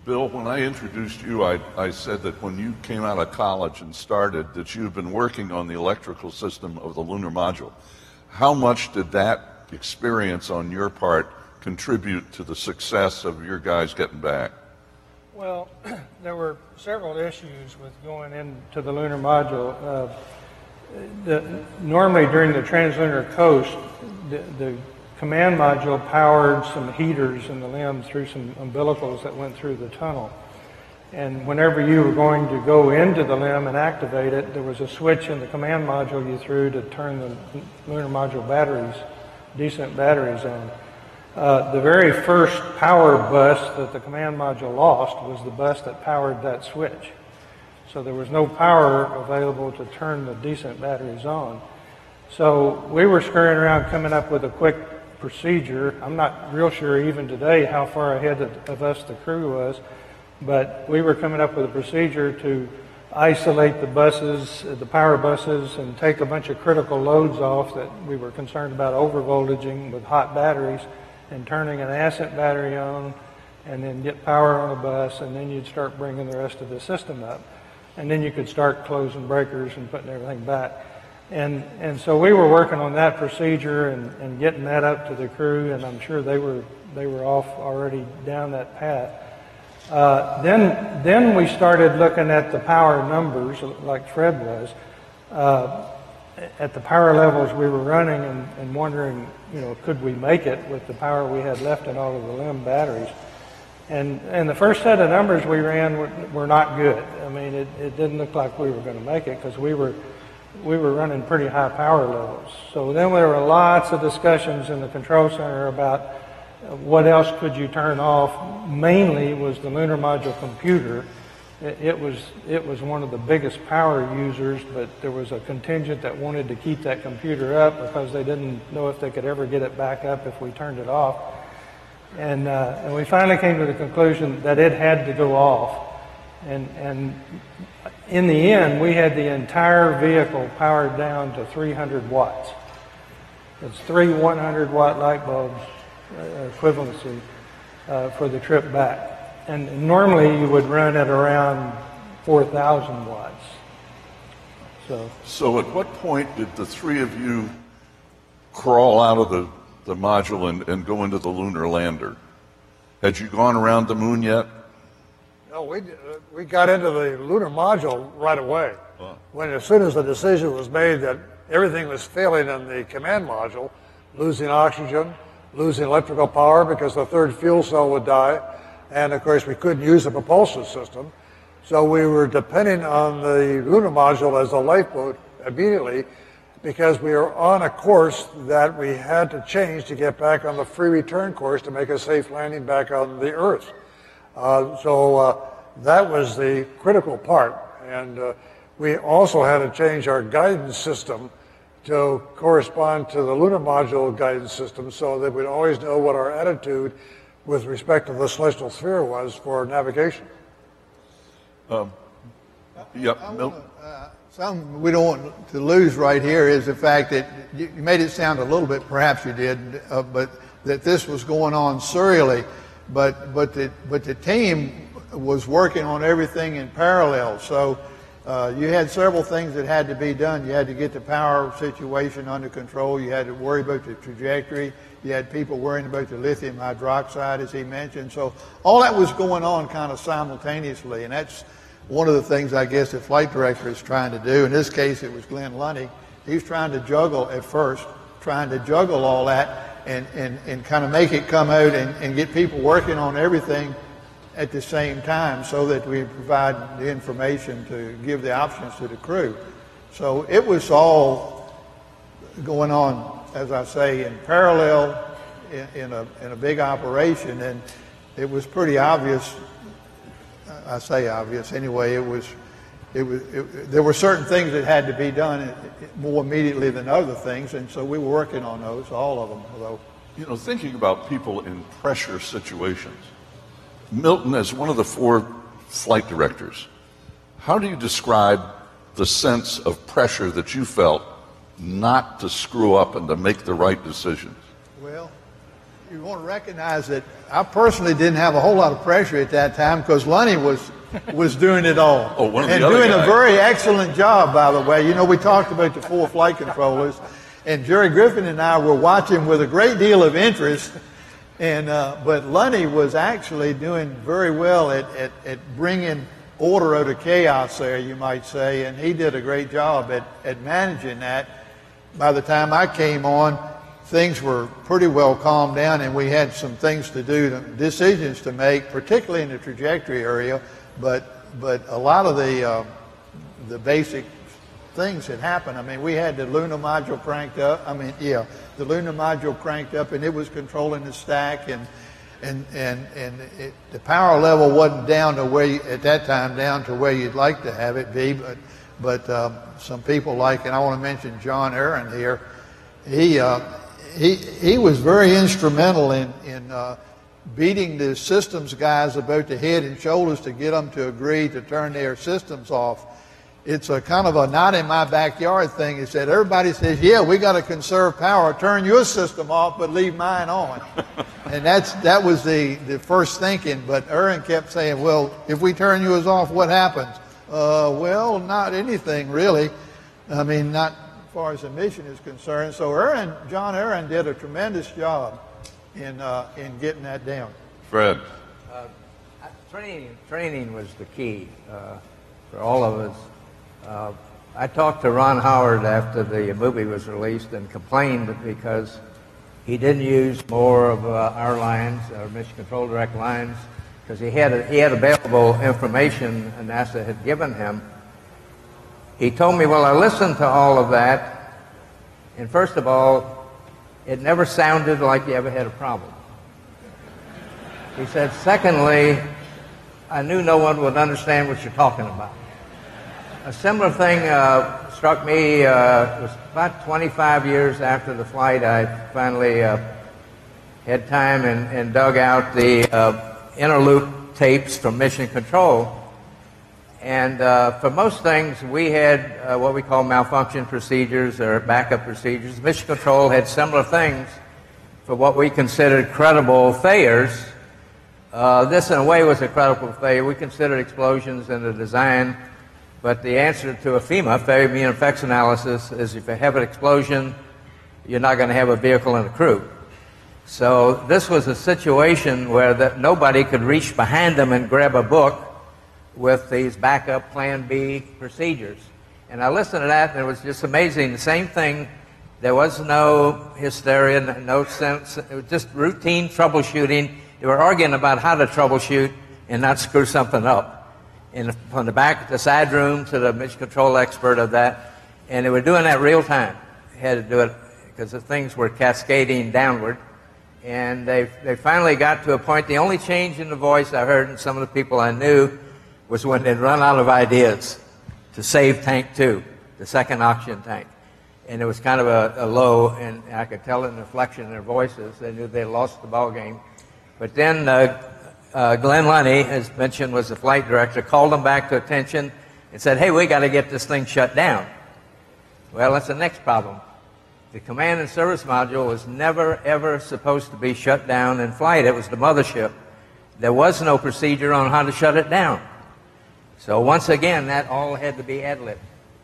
Bill, when I introduced you, I said that when you came out of college and started, that you'd been working on the electrical system of the lunar module. How much did that experience on your part contribute to the success of your guys getting back? Well, there were several issues with going into the lunar module. Normally during the translunar coast, the command module powered some heaters in the LEM through some umbilicals that went through the tunnel. And whenever you were going to go into the LEM and activate it, there was a switch in the command module you threw to turn the lunar module batteries, decent batteries on. The very first power bus that the command module lost was the bus that powered that switch. So there was no power available to turn the decent batteries on. So we were scurrying around coming up with a quick procedure. I'm not real sure even today how far ahead of us the crew was, but we were coming up with a procedure to isolate the buses, the power buses, and take a bunch of critical loads off that we were concerned about overvoltaging with hot batteries, and turning an ascent battery on, and then get power on a bus, and then you'd start bringing the rest of the system up. And then you could start closing breakers and putting everything back. And so we were working on that procedure and getting that up to the crew, and I'm sure they were off already down that path. Then we started looking at the power numbers, like Fred was, at the power levels we were running, and wondering, could we make it with the power we had left in all of the LEM batteries. And the first set of numbers we ran were not good. I mean, it didn't look like we were going to make it, because we were running pretty high power levels. So then there were lots of discussions in the control center about what else could you turn off. Mainly was the lunar module computer. It was one of the biggest power users, but there was a contingent that wanted to keep that computer up because they didn't know if they could ever get it back up if we turned it off. And we finally came to the conclusion that it had to go off. And in the end, we had the entire vehicle powered down to 300 watts. It's 3 100-watt light bulbs equivalency for the trip back. And normally you would run at around 4,000 watts. So at what point did the three of you crawl out of the module and go into the lunar lander? Had you gone around the moon yet? No, we got into the lunar module right away. As soon as the decision was made that everything was failing in the command module, losing oxygen, losing electrical power because the third fuel cell would die, and of course we couldn't use the propulsion system. So we were depending on the lunar module as a lifeboat immediately, because we were on a course that we had to change to get back on the free return course to make a safe landing back on the Earth. So that was the critical part. And we also had to change our guidance system to correspond to the lunar module guidance system, so that we'd always know what our attitude with respect to the celestial sphere was for navigation. Something we don't want to lose right here is the fact that you made it sound a little bit, perhaps you did, but that this was going on serially, but the team was working on everything in parallel. So you had several things that had to be done. You had to get the power situation under control. You had to worry about the trajectory. You had people worrying about the lithium hydroxide, as he mentioned. So all that was going on kind of simultaneously, and that's one of the things I guess the flight director is trying to do. In this case, it was Glenn Lundy. He's trying to juggle at first, trying to juggle all that and kind of make it come out and get people working on everything at the same time, so that we provide the information to give the options to the crew. So it was all going on, as I say, in parallel in a big operation, and it was pretty obvious. I say obvious anyway. There were certain things that had to be done more immediately than other things, and so we were working on those, all of them. Although, thinking about people in pressure situations, Milton, as one of the 4 flight directors, how do you describe the sense of pressure that you felt not to screw up and to make the right decisions? Well, you want to recognize that I personally didn't have a whole lot of pressure at that time because Lunny was doing it all. Oh, one of the and other doing guys. a very excellent job, by the way. You know, we talked about the 4 flight controllers, and Jerry Griffin and I were watching with a great deal of interest. And but Lunny was actually doing very well at bringing order out of chaos there, you might say, and he did a great job at managing that. By the time I came on, things were pretty well calmed down, and we had some things to do, decisions to make, particularly in the trajectory area. But a lot of the basic things had happened. I mean, we had the lunar module cranked up. The lunar module cranked up, and it was controlling the stack, and the power level wasn't down to where at that time down to where you'd like to have it be. But some people and I want to mention John Aaron here. He was very instrumental in beating the systems guys about the head and shoulders to get them to agree to turn their systems off. It's a kind of a not in my backyard thing. He said, everybody says, yeah, we got to conserve power. Turn your system off, but leave mine on. And that was the first thinking. But Aaron kept saying, well, if we turn yours off, what happens? Well, not anything really. I mean, not as far as the mission is concerned. So John Aaron did a tremendous job in getting that down. Fred. Training was the key for all of us. I talked to Ron Howard after the movie was released and complained because he didn't use more of our lines, our Mission Control Direct lines, because he had available information NASA had given him. He told me, well, I listened to all of that, and first of all, it never sounded like you ever had a problem. He said, secondly, I knew no one would understand what you're talking about. A similar thing struck me. It was about 25 years after the flight. I finally had time and dug out the inner loop tapes from Mission Control. And for most things, we had what we call malfunction procedures or backup procedures. Mission Control had similar things for what we considered credible failures. This, in a way, was a credible failure. We considered explosions in the design. But the answer to a FEMA, failure mean effects analysis, is if you have an explosion, you're not going to have a vehicle and a crew. So this was a situation where nobody could reach behind them and grab a book with these backup Plan B procedures. And I listened to that, and it was just amazing. The same thing. There was no hysteria, no sense. It was just routine troubleshooting. They were arguing about how to troubleshoot and not screw something up. From the back, the side room to the Mission Control expert of that, and they were doing that real time. They had to do it because the things were cascading downward, and they finally got to a point. The only change in the voice I heard in some of the people I knew was when they'd run out of ideas to save Tank 2, the second oxygen tank, and it was kind of a low, and I could tell in the inflection in their voices. They knew they lost the ball game. But then Glenn Lunny, as mentioned, was the flight director, called them back to attention and said, hey, we got to get this thing shut down. Well, that's the next problem. The command and service module was never, ever supposed to be shut down in flight. It was the mothership. There was no procedure on how to shut it down. So once again, that all had to be ad-lib.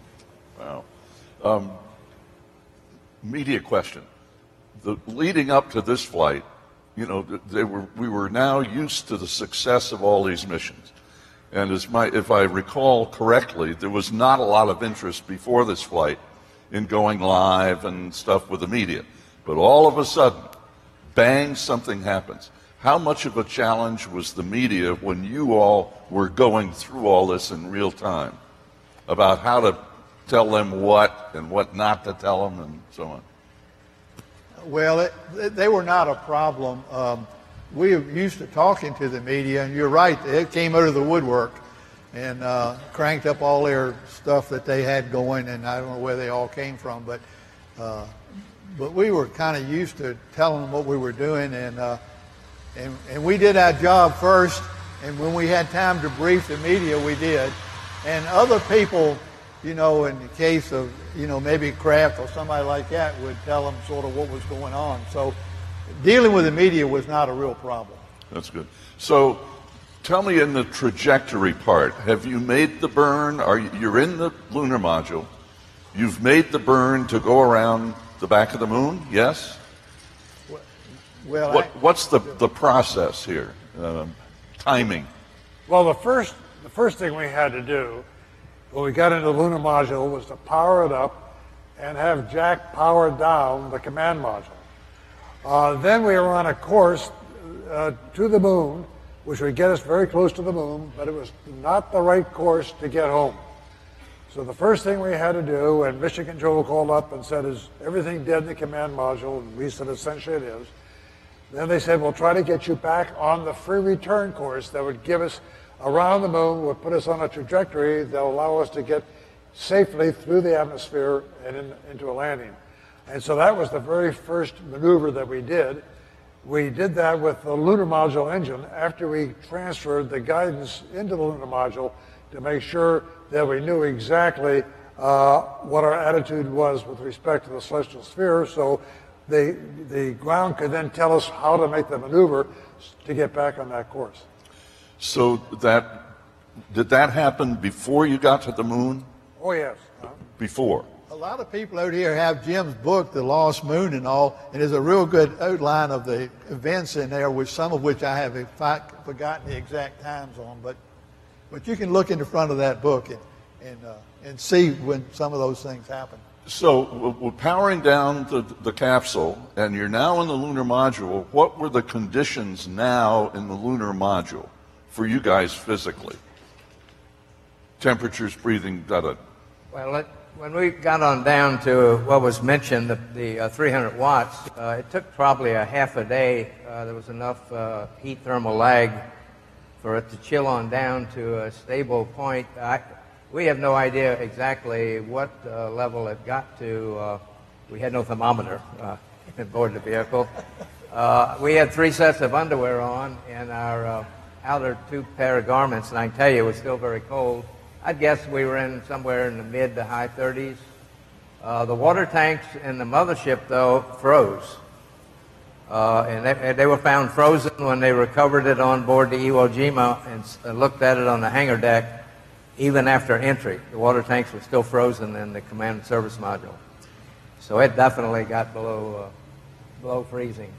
Wow. Media question. Leading up to this flight, you know, we were now used to the success of all these missions. And if I recall correctly, there was not a lot of interest before this flight in going live and stuff with the media. But all of a sudden, bang, something happens. How much of a challenge was the media when you all were going through all this in real time about how to tell them what and what not to tell them and so on? Well, they were not a problem. We were used to talking to the media, and you're right, it came out of the woodwork and cranked up all their stuff that they had going, and I don't know where they all came from, but we were kind of used to telling them what we were doing, and we did our job first, and when we had time to brief the media, we did. And other people, you know, in the case of, you know, maybe Kraft or somebody like that would tell them sort of what was going on. So dealing with the media was not a real problem. That's good. So tell me, in the trajectory part, have you made the burn? You're in the lunar module. You've made the burn to go around the back of the moon, yes? Well, What's the process here? Timing. Well, the first thing we had to do when we got into the lunar module was to power it up and have Jack power down the command module. Then we were on a course to the moon, which would get us very close to the moon, but it was not the right course to get home. So the first thing we had to do, and Mission Control called up and said, is everything dead in the command module? And we said, essentially it is. Then they said, we'll try to get you back on the free return course that would give us around the moon, would put us on a trajectory that will allow us to get safely through the atmosphere and into a landing. And so that was the very first maneuver that we did. We did that with the lunar module engine after we transferred the guidance into the lunar module to make sure that we knew exactly what our attitude was with respect to the celestial sphere, so the ground could then tell us how to make the maneuver to get back on that course. So did that happen before you got to the moon? Oh, yes. Before. a lot of people out here have Jim's book, The Lost Moon and all, and there's a real good outline of the events in there, which some of which I have forgotten the exact times on, but you can look in the front of that book and see when some of those things happen. So we're powering down the capsule, and you're now in the lunar module. What were the conditions now in the lunar module for you guys physically? Temperatures, breathing, da-da. Well, when we got on down to what was mentioned, the 300 watts, it took probably a half a day. There was enough heat thermal lag for it to chill on down to a stable point. We have no idea exactly what level it got to. We had no thermometer aboard the vehicle. We had 3 sets of underwear on and our outer 2 pair of garments, and I can tell you it was still very cold. I'd guess we were in somewhere in the mid to high 30s. The water tanks in the mothership, though, froze. And they were found frozen when they recovered it on board the Iwo Jima and looked at it on the hangar deck. Even after entry, the water tanks were still frozen in the command and service module. So it definitely got below freezing.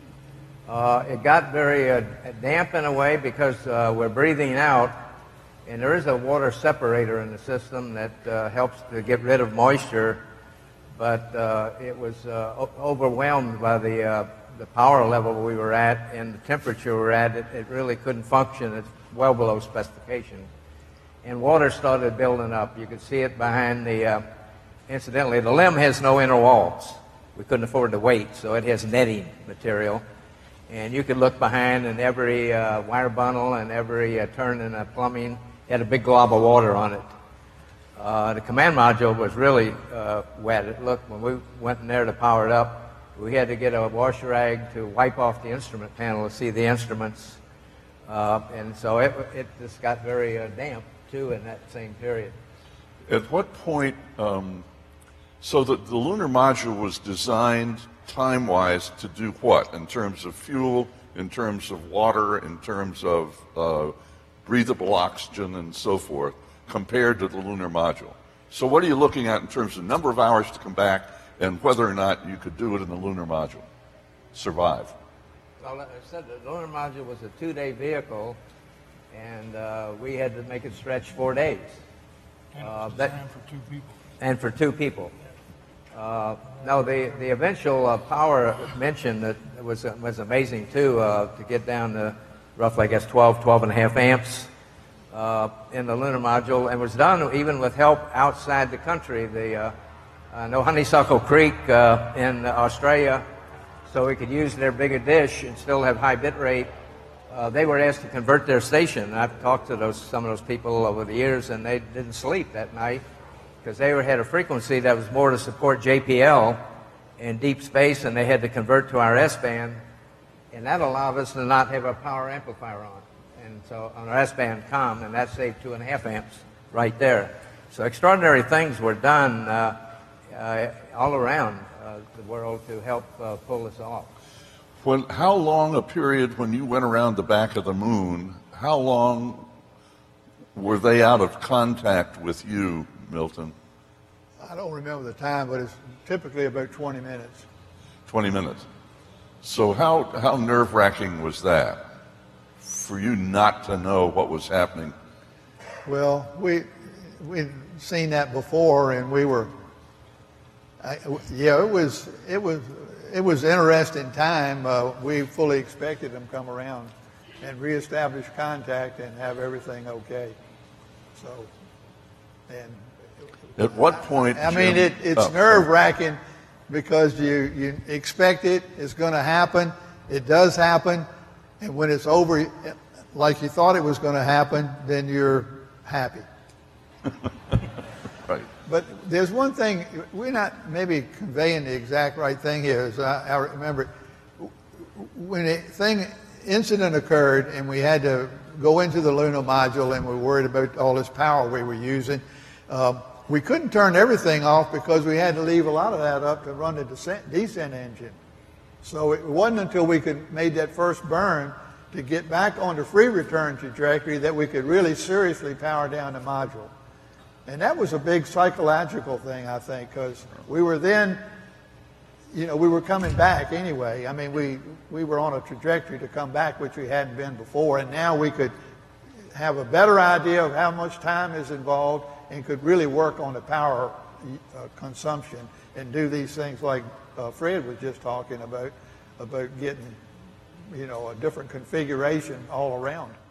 It got very damp in a way because we're breathing out, and there is a water separator in the system that helps to get rid of moisture, but it was overwhelmed by the power level we were at and the temperature we were at. It really couldn't function. It's well below specification. And water started building up. You could see it behind the, incidentally, the LEM has no inner walls. We couldn't afford the weight, so it has netting material. And you could look behind, and every wire bundle and every turn in the plumbing had a big glob of water on it. The command module was really wet. It looked, when we went in there to power it up, we had to get a wash rag to wipe off the instrument panel to see the instruments. And so it just got very damp, too, in that same period. At what point, so the lunar module was designed time-wise to do what in terms of fuel, in terms of water, in terms of breathable oxygen and so forth, compared to the lunar module? So what are you looking at in terms of number of hours to come back and whether or not you could do it in the lunar module, survive? Well, like I said, the lunar module was a 2-day vehicle, and we had to make it stretch 4 days. And it was designed for 2 people. And for 2 people. No, the eventual power mentioned that was amazing, too, to get down to roughly, I guess, 12 and a half amps in the lunar module, and was done even with help outside the country. I know Honeysuckle Creek in Australia, so we could use their bigger dish and still have high bit rate. They were asked to convert their station. I've talked to some of those people over the years, and they didn't sleep that night because they had a frequency that was more to support JPL in deep space, and they had to convert to our S-band, and that allowed us to not have a power amplifier on. And so on our S-band comm, and that saved 2.5 amps right there. So extraordinary things were done all around the world to help pull this off. How long a period when you went around the back of the moon, how long were they out of contact with you, Milton? I don't remember the time, but it's typically about 20 minutes. 20 minutes. So how nerve-wracking was that for you not to know what was happening? Well, we'd seen that before, and we were. It was interesting time. We fully expected them to come around and reestablish contact and have everything okay. So, and At what point? I mean, Jim- it's nerve-wracking because you expect it's going to happen. It does happen, and when it's over, like you thought it was going to happen, then you're happy. Right. But there's one thing, we're not maybe conveying the exact right thing here. As I remember it. When incident occurred and we had to go into the lunar module and we were worried about all this power we were using, we couldn't turn everything off because we had to leave a lot of that up to run the descent engine. So it wasn't until we made that first burn to get back on the free return trajectory that we could really seriously power down the module. And that was a big psychological thing, I think, because we were then, we were coming back anyway. I mean, we were on a trajectory to come back, which we hadn't been before, and now we could have a better idea of how much time is involved and could really work on the power consumption and do these things like Fred was just talking about getting, a different configuration all around.